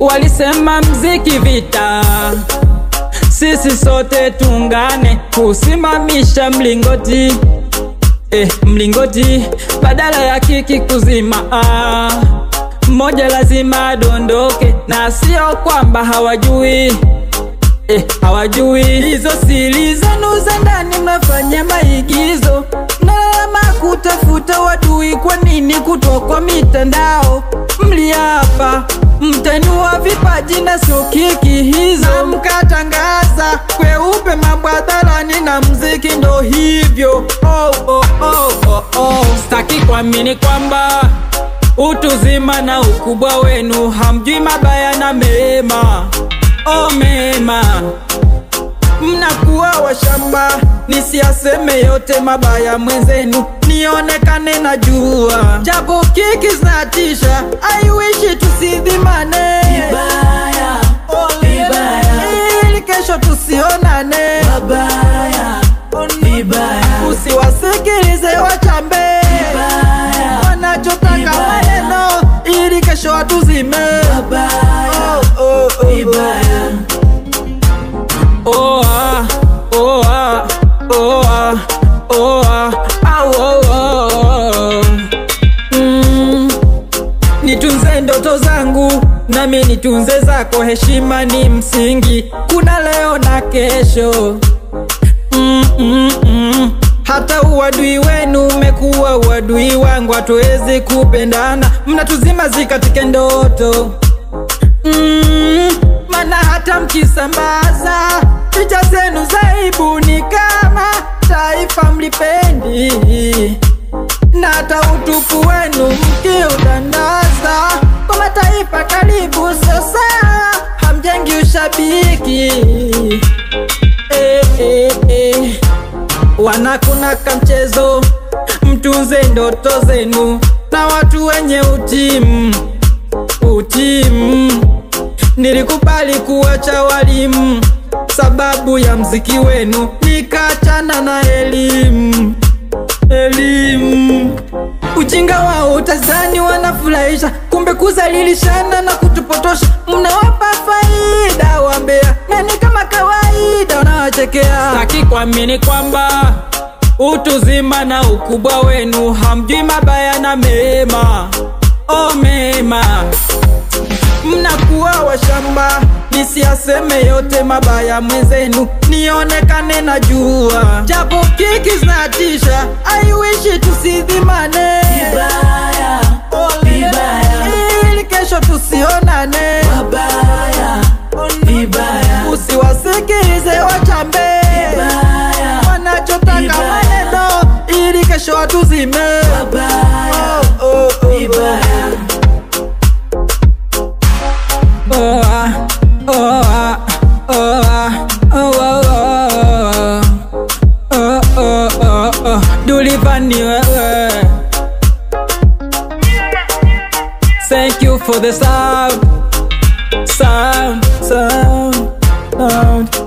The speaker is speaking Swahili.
Walisema mziki vita, sisi sote tungane kusimamisha mlingoti, mlingoti badala ya kiki kuzima. Mmoja lazima adondoke, na sio kwamba hawajui, hawajui hizo siri zenu za ndani. Mnafanya maigizo, mnalama kutafuta wadui. Kwa nini kutokwa mitandao? Mliapa mtanua vipaji na sio kiki hizo, na mkatangaza kweupe mambo hadharani, na mziki ndo hivyo. Sitaki kuamini kwamba utuzima na ukubwa wenu hamjui mabaya na mema. Mema mnakuwa washamba, nisiaseme yote mabaya mwenzenu, nionekane na jua. Japo kiki zinatisha, I wish tusidhimane vibaya, vibaya, ili kesho tusionane vibaya, vibaya. Usiwasikilize wachambe vibaya, wanachotaka maneno, ili kesho watuzime vibaya, vibaya. Nitunze ndoto zangu, nami nitunze zako. Heshima ni msingi, kuna leo na kesho. Hata uadui wenu umekuwa uadui wangu, hatuwezi kupendana. Mnatuzima zikatike ndoto, mana hata mkisambaza picha zenu zaibu, ni kama taifa mlipendi, na hata utupu wenu mkiudandaza kwa mataifa karibu. Sasa hamjengi ushabiki, wanakunaka mchezo. Mtunze ndoto zenu na watu wenye utimu. Nilikubali kuacha walimu sababu ya mziki wenu, nikachana na elimu. Ujinga wao utazani wanafurahisha, kumbe kuzalilishana na kutupotosha. Mnawapa faida wambea, nani kama kawaida wanawachekea. Sitaki kuamini kwamba utuzima na ukubwa wenu hamjui mabaya na mema. Mema mnakuwa washamba, nisiaseme yote mabaya mwenzenu, nionekane na jua. Japo kiki zinatisha, I wish tusidhimane vibaya, vibaya, ili kesho tusionane vibaya, vibaya. Usiwasikilize wachambe vibaya, wanachotaka maneno, ili kesho watuzime vibaya, vibaya. Dulivani wewe, thank you for the sound.